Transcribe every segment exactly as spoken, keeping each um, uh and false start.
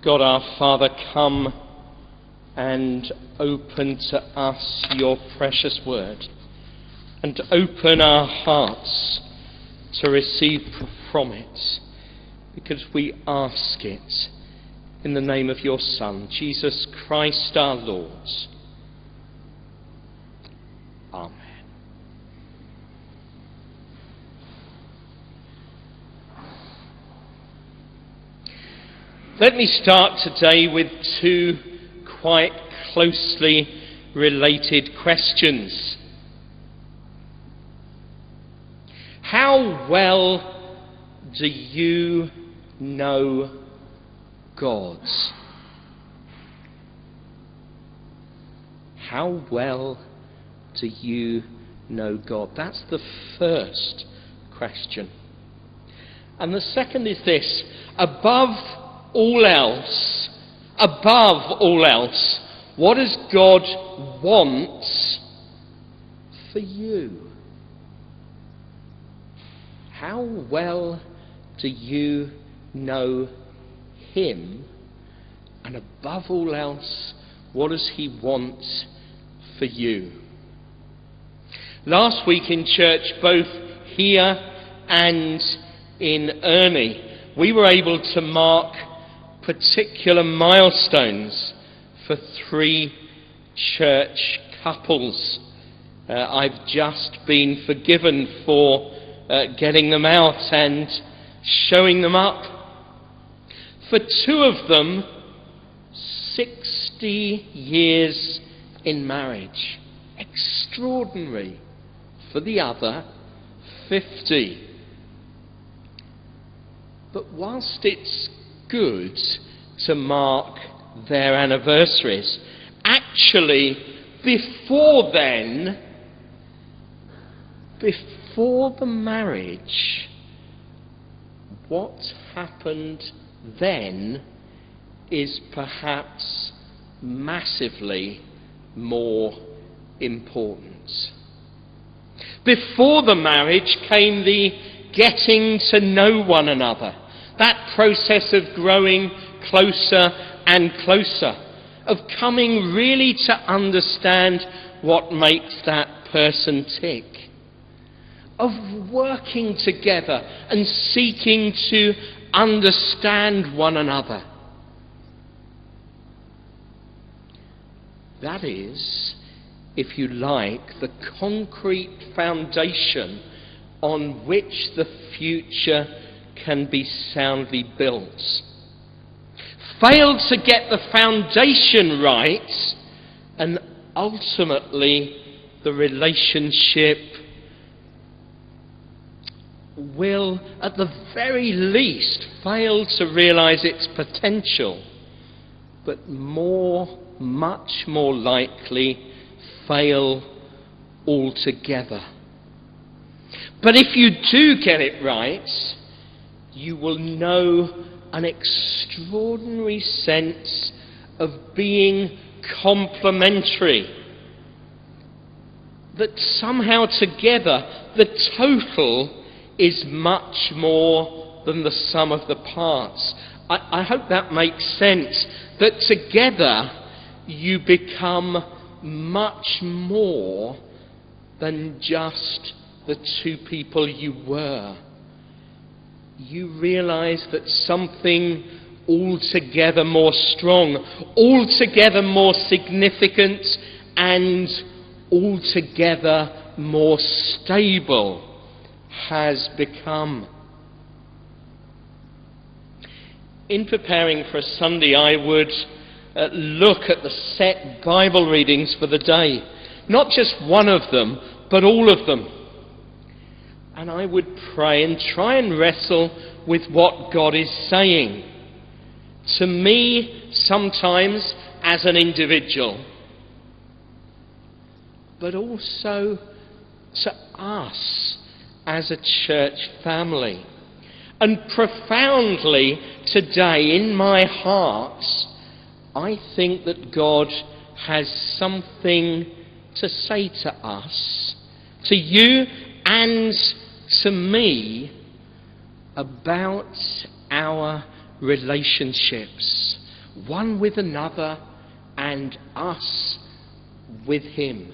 God our Father, come and open to us your precious word, and open our hearts to receive from it, because we ask it in the name of your Son, Jesus Christ our Lord. Amen. Let me start today with two quite closely related questions. How well do you know God? How well do you know God? That's the first question. And the second is this: above all else, above all else, what does God want for you? How well do you know him? And above all else, what does he want for you? Last week in church, both here and in Ernie, we were able to mark particular milestones for three church couples. Uh, I've just been forgiven for uh, getting them out and showing them up. For two of them, sixty years in marriage. Extraordinary. For the other, fifty. But whilst it's good to mark their anniversaries, actually before then, before the marriage, what happened then is perhaps massively more important. Before the marriage came the getting to know one another. That process of growing closer and closer, of coming really to understand what makes that person tick, of working together and seeking to understand one another. That is, if you like, the concrete foundation on which the future can be soundly built. Fail to get the foundation right, and ultimately the relationship will, at the very least, fail to realise its potential, but more, much more likely, fail altogether. But if you do get it right, you will know an extraordinary sense of being complementary. That somehow together the total is much more than the sum of the parts. I, I hope that makes sense. That together you become much more than just the two people you were. You realise that something altogether more strong, altogether more significant, and altogether more stable has become. In preparing for a Sunday, I would uh, look at the set Bible readings for the day. Not just one of them, but all of them. And I would pray and try and wrestle with what God is saying to me, sometimes as an individual, but also to us as a church family. And profoundly today in my heart, I think that God has something to say to us, to you and to me, about our relationships. one with another and us with him.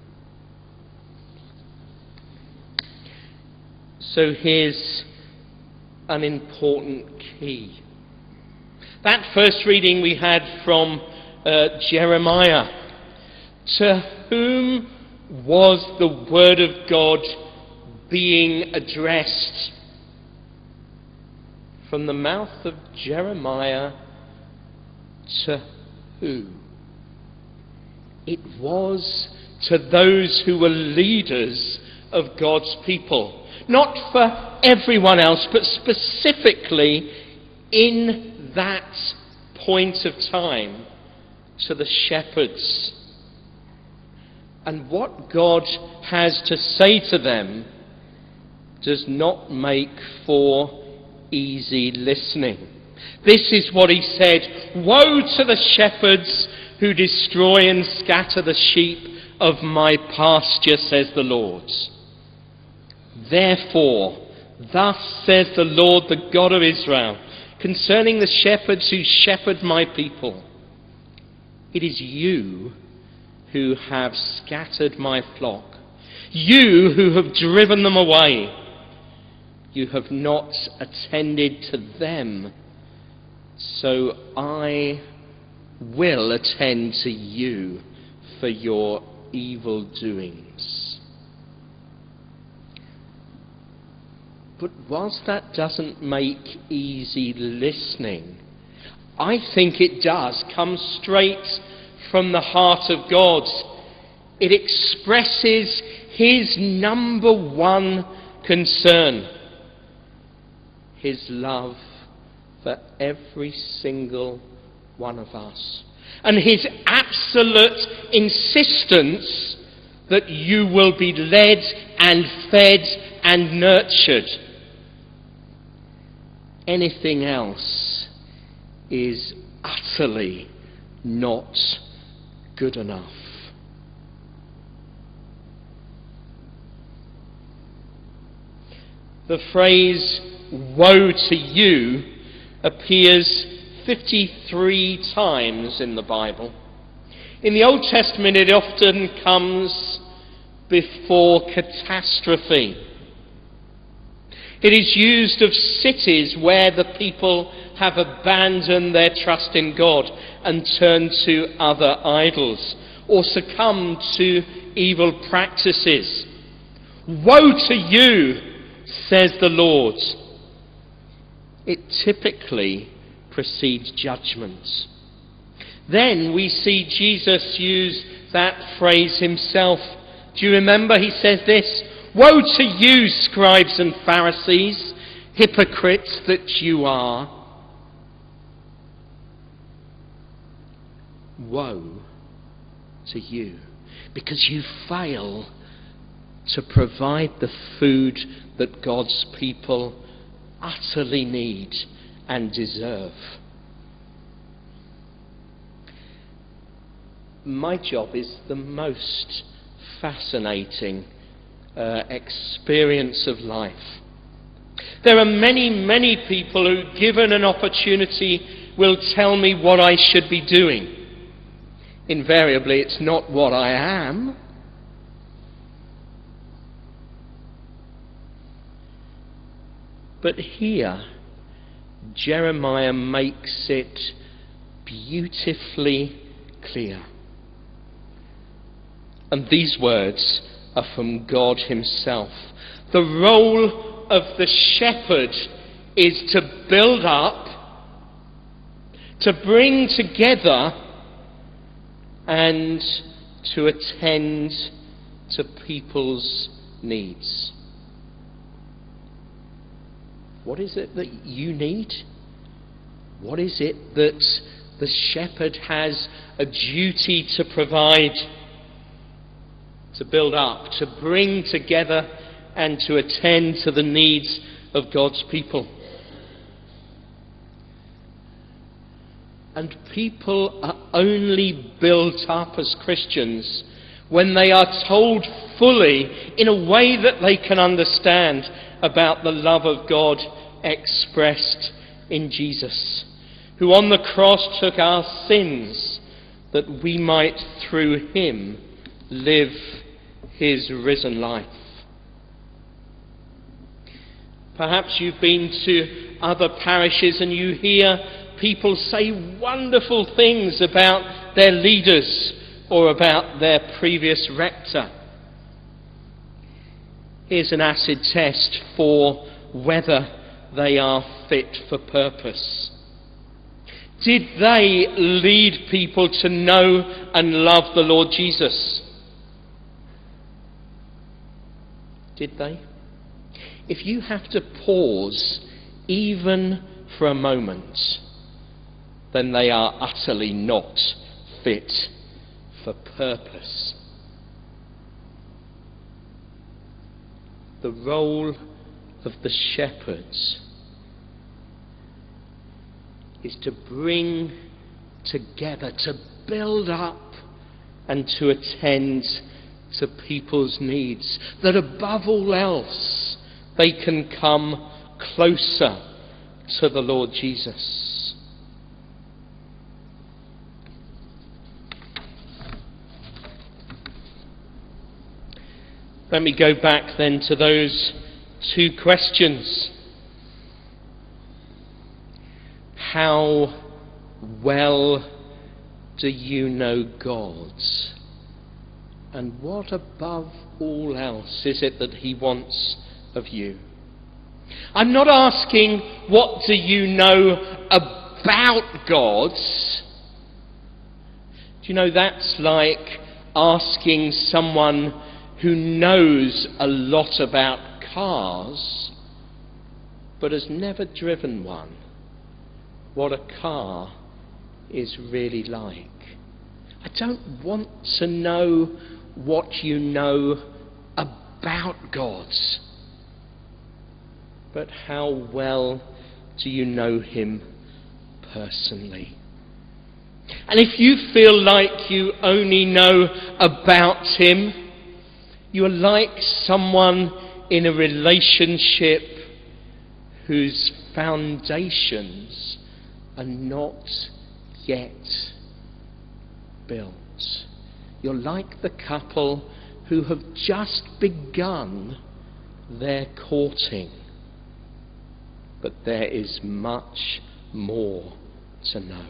So here's an important key. That first reading we had from uh, Jeremiah. To whom was the word of God being addressed? From the mouth of Jeremiah, to who? It was to those who were leaders of God's people. Not for everyone else, but specifically in that point of time, to the shepherds. And what God has to say to them does not make for easy listening. This is what he said: "Woe to the shepherds who destroy and scatter the sheep of my pasture, says the Lord. Therefore, thus says the Lord, the God of Israel, concerning the shepherds who shepherd my people, it is you who have scattered my flock, you who have driven them away. You have not attended to them, so I will attend to you for your evil doings." But whilst that doesn't make easy listening, I think it does come straight from the heart of God. It expresses his number one concern: his love for every single one of us, and his absolute insistence that you will be led and fed and nurtured. Anything else is utterly not good enough. The phrase "woe to you" appears fifty-three times in the Bible. In the Old Testament, it often comes before catastrophe. It is used of cities where the people have abandoned their trust in God and turned to other idols or succumbed to evil practices. "Woe to you," says the Lord. It typically precedes judgment. Then we see Jesus use that phrase himself. Do you remember? He says this: "Woe to you, scribes and Pharisees, hypocrites that you are." Woe to you, because you fail to provide the food that God's people utterly need and deserve. My job is the most fascinating uh, experience of life. There are many, many people who, given an opportunity, will tell me what I should be doing. Invariably, it's not what I am. But here, Jeremiah makes it beautifully clear. And these words are from God himself. The role of the shepherd is to build up, to bring together, and to attend to people's needs. What is it that you need? What is it that the shepherd has a duty to provide? To build up, to bring together, and to attend to the needs of God's people. And people are only built up as Christians when they are told fully, in a way that they can understand, about the love of God expressed in Jesus. who on the cross took our sins, that we might through him live his risen life. Perhaps you've been to other parishes and you hear people say wonderful things about their leaders or about their previous rector. Here's an acid test for whether they are fit for purpose. Did they lead people to know and love the Lord Jesus? Did they? If you have to pause even for a moment, then they are utterly not fit for purpose. The role of the shepherds is to bring together, to build up and to attend to people's needs, that above all else they can come closer to the Lord Jesus. Let me go back then to those two questions. How well do you know God? And what above all else is it that he wants of you? I'm not asking what do you know about God. Do you know that's like asking someone who knows a lot about cars but has never driven one what a car is really like. I don't want to know what you know about God, but how well do you know him personally? And if you feel like you only know about him, you are like someone in a relationship whose foundations are not yet built. You're like the couple who have just begun their courting, but there is much more to know.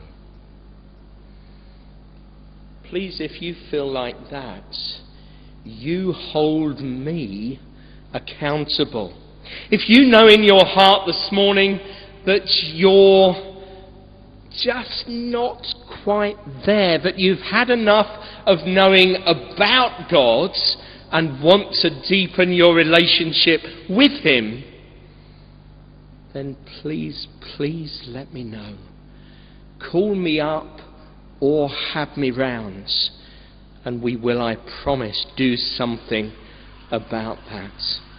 Please, if you feel like that, you hold me accountable. If you know in your heart this morning that you're just not quite there, that you've had enough of knowing about God and want to deepen your relationship with him, then please, please let me know. Call me up or have me round, and we will, I promise, do something about that.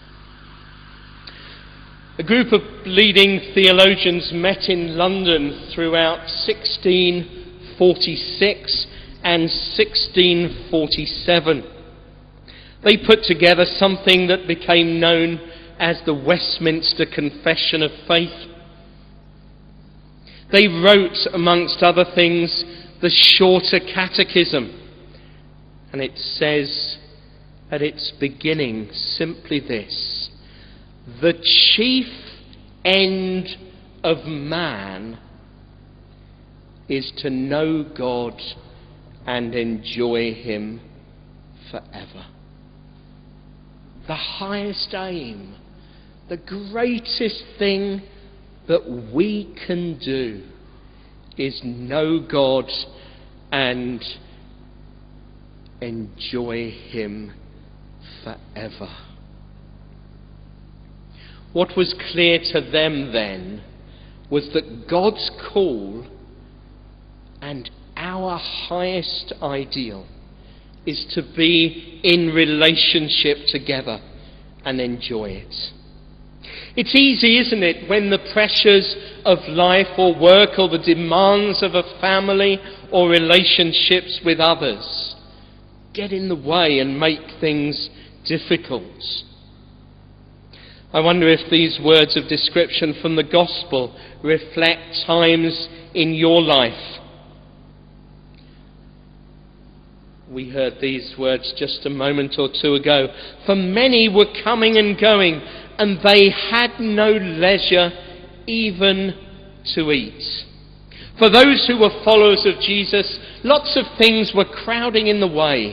A group of leading theologians met in London throughout sixteen forty-six and sixteen forty-seven. They put together something that became known as the Westminster Confession of Faith. They wrote, amongst other things, the Shorter Catechism. And it says at its beginning simply this: the chief end of man is to know God and enjoy him forever. The highest aim, the greatest thing that we can do is know God and enjoy him forever. What was clear to them then was that God's call and our highest ideal is to be in relationship together and enjoy it. It's easy, isn't it, when the pressures of life or work or the demands of a family or relationships with others get in the way and make things difficult. I wonder if these words of description from the gospel reflect times in your life. We heard these words just a moment or two ago. For many were coming and going, and they had no leisure even to eat. For those who were followers of Jesus, lots of things were crowding in the way.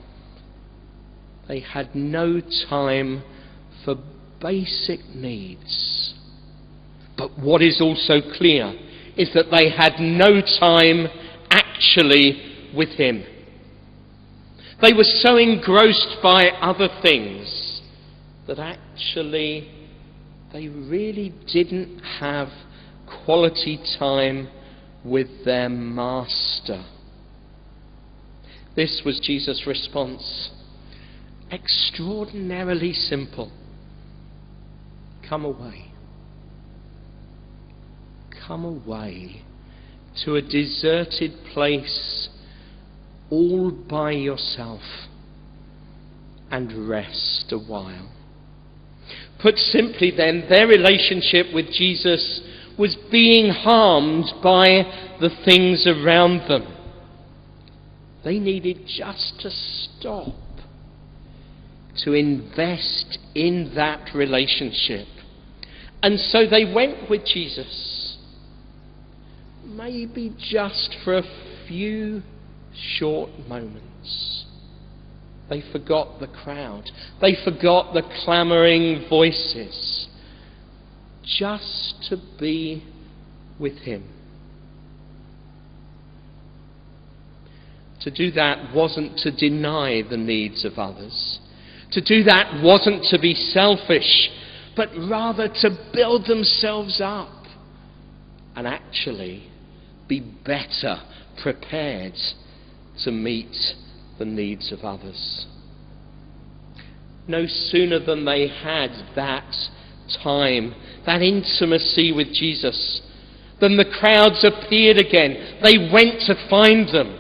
They had no time for basic needs. But what is also clear is that they had no time actually with him. They were so engrossed by other things that actually they really didn't have quality time with their master. This was Jesus' response. Extraordinarily simple. Come away. Come away to a deserted place all by yourself and rest a while. Put simply then, their relationship with Jesus was being harmed by the things around them. They needed just to stop to invest in that relationship. And so they went with Jesus, maybe just for a few short moments. They forgot the crowd. They forgot the clamouring voices, just to be with him. To do that wasn't to deny the needs of others. To do that wasn't to be selfish, but rather to build themselves up and actually be better prepared to meet the needs of others. No sooner than they had that time, that intimacy with Jesus, than the crowds appeared again. They went to find them.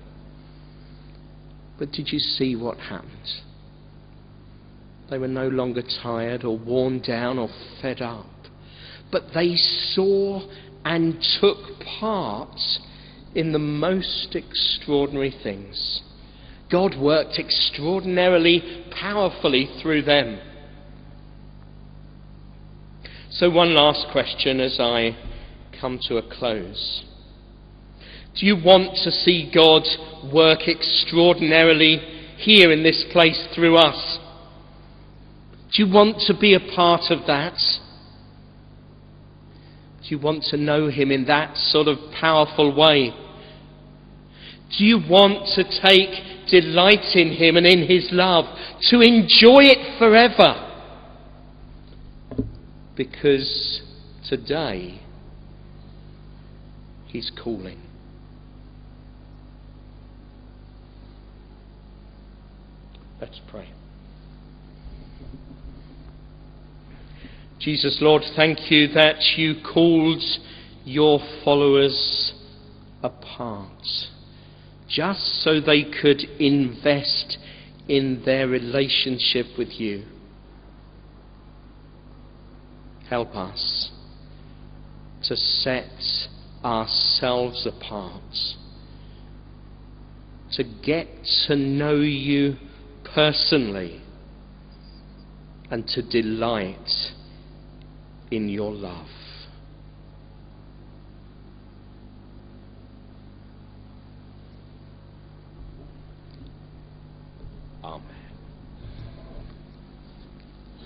But did you see what happened? They were no longer tired or worn down or fed up, but they saw and took part in the most extraordinary things. God worked extraordinarily powerfully through them. So one last question as I come to a close. Do you want to see God work extraordinarily here in this place through us? Do you want to be a part of that? Do you want to know him in that sort of powerful way? Do you want to take delight in him and in his love, to enjoy it forever? Because today he's calling. Let's pray. Jesus, Lord, thank you that you called your followers apart, just so they could invest in their relationship with you. Help us to set ourselves apart, to get to know you personally, and to delight in your love. Amen.